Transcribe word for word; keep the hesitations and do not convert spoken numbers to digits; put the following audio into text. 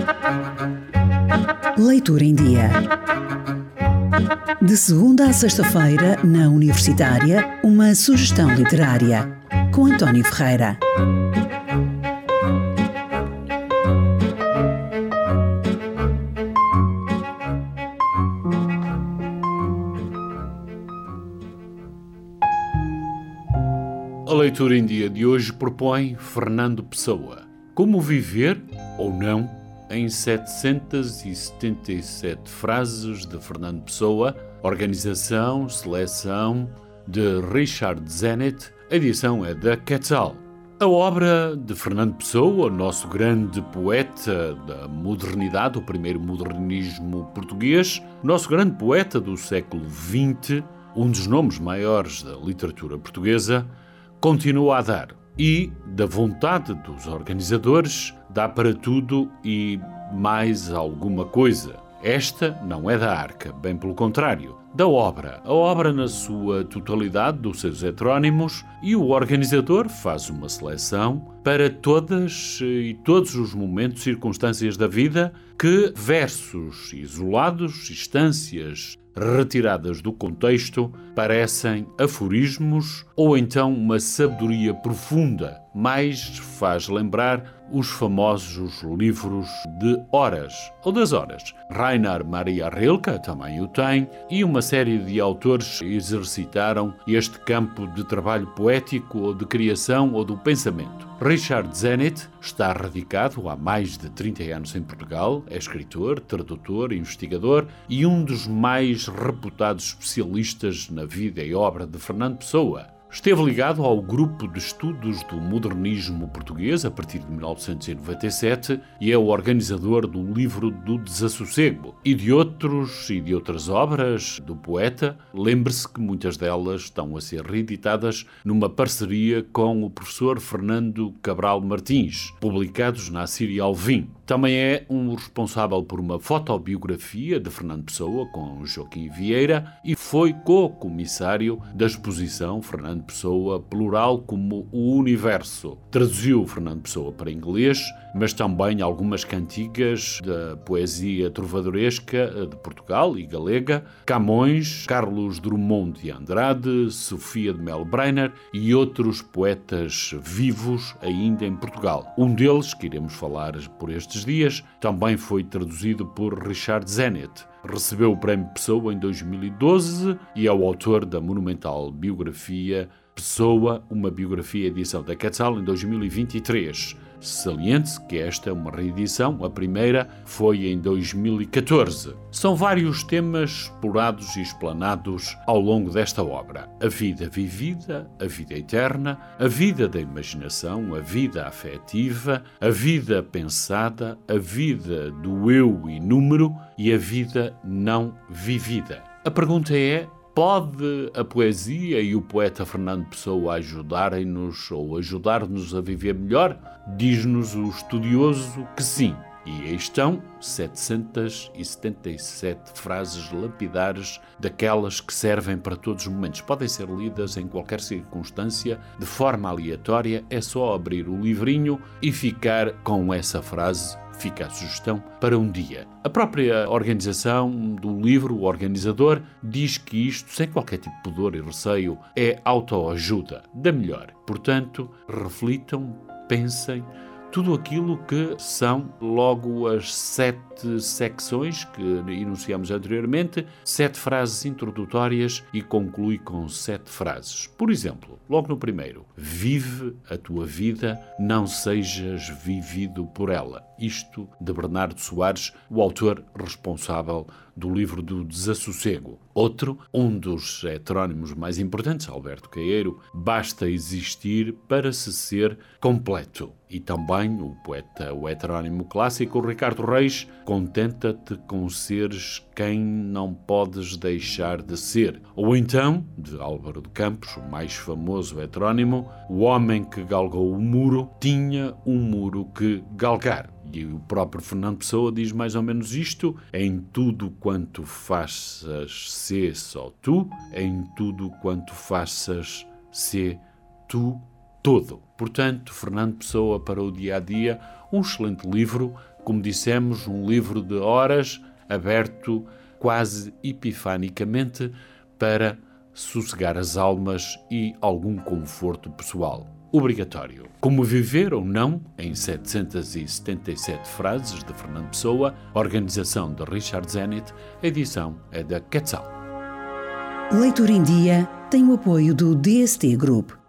Leitura em Dia. De segunda a sexta-feira, na Universitária, uma sugestão literária, com António Ferreira. A leitura em dia de hoje propõe Fernando Pessoa. Como viver, ou não, em setecentas e setenta e sete frases de Fernando Pessoa, organização, seleção de Richard Zenit, a edição é da Quetzal. A obra de Fernando Pessoa, nosso grande poeta da modernidade, o primeiro modernismo português, nosso grande poeta do século vinte, um dos nomes maiores da literatura portuguesa, continua a dar. E, da vontade dos organizadores, dá para tudo e mais alguma coisa. Esta não é da arca, bem pelo contrário, da obra. A obra na sua totalidade, dos seus heterónimos, e o organizador faz uma seleção para todas e todos os momentos e circunstâncias da vida que versos isolados, instâncias retiradas do contexto, parecem aforismos ou então uma sabedoria profunda, mais faz lembrar os famosos livros de Horas, ou das Horas. Rainer Maria Rilke também o tem, e uma série de autores exercitaram este campo de trabalho poético ou de criação ou do pensamento. Richard Zenit está radicado há mais de trinta anos em Portugal, é escritor, tradutor, investigador e um dos mais reputados especialistas na vida e obra de Fernando Pessoa. Esteve ligado ao grupo de estudos do modernismo português a partir de mil novecentos e noventa e sete e é o organizador do livro do Desassossego e de outros e de outras obras do poeta. Lembre-se que muitas delas estão a ser reeditadas numa parceria com o professor Fernando Cabral Martins, publicados na Síria Alvim. Também é um responsável por uma fotobiografia de Fernando Pessoa com Joaquim Vieira e foi co-comissário da exposição Fernando Pessoa, plural como o universo. Traduziu Fernando Pessoa para inglês, mas também algumas cantigas da poesia trovadoresca de Portugal e galega, Camões, Carlos Drummond de Andrade, Sofia de Melo Breiner e outros poetas vivos ainda em Portugal. Um deles, que iremos falar por estes dias, também foi traduzido por Richard Zenit. Recebeu o Prémio Pessoa em dois mil e doze e é o autor da monumental biografia Pessoa, uma biografia edição da Quetzal em dois mil e vinte e três. Saliente-se que esta é uma reedição, a primeira foi em dois mil e catorze. São vários temas explorados e explanados ao longo desta obra. A vida vivida, a vida eterna, a vida da imaginação, a vida afetiva, a vida pensada, a vida do eu e número e a vida não vivida. A pergunta é: pode a poesia e o poeta Fernando Pessoa ajudarem-nos ou ajudar-nos a viver melhor? Diz-nos o estudioso que sim. E aí estão setecentas e setenta e sete frases lapidares, daquelas que servem para todos os momentos. Podem ser lidas em qualquer circunstância, de forma aleatória. É só abrir o livrinho e ficar com essa frase. Fica a sugestão para um dia. A própria organização do livro, o organizador, diz que isto, sem qualquer tipo de pudor e receio, é autoajuda, da melhor. Portanto, reflitam, pensem, tudo aquilo que são logo as sete secções que enunciamos anteriormente, sete frases introdutórias e conclui com sete frases. Por exemplo, logo no primeiro: vive a tua vida, não sejas vivido por ela. Isto de Bernardo Soares, o autor responsável do livro do Desassossego. Outro, um dos heterónimos mais importantes, Alberto Caeiro, basta existir para se ser completo. E também o poeta, o heterónimo clássico, Ricardo Reis, contenta-te com seres quem não podes deixar de ser. Ou então, de Álvaro de Campos, o mais famoso heterónimo, o homem que galgou o muro tinha um muro que galgar. E o próprio Fernando Pessoa diz mais ou menos isto: em tudo quanto faças, sê só tu, em tudo quanto faças, sê tu todo. Portanto, Fernando Pessoa para o dia-a-dia, um excelente livro, como dissemos, um livro de horas, aberto quase epifanicamente para sossegar as almas e algum conforto pessoal. Obrigatório. Como viver ou não em setecentas e setenta e sete frases de Fernando Pessoa, organização de Richard Zenit, a edição é da Quetzal. Leitura em Dia tem o apoio do D S T Group.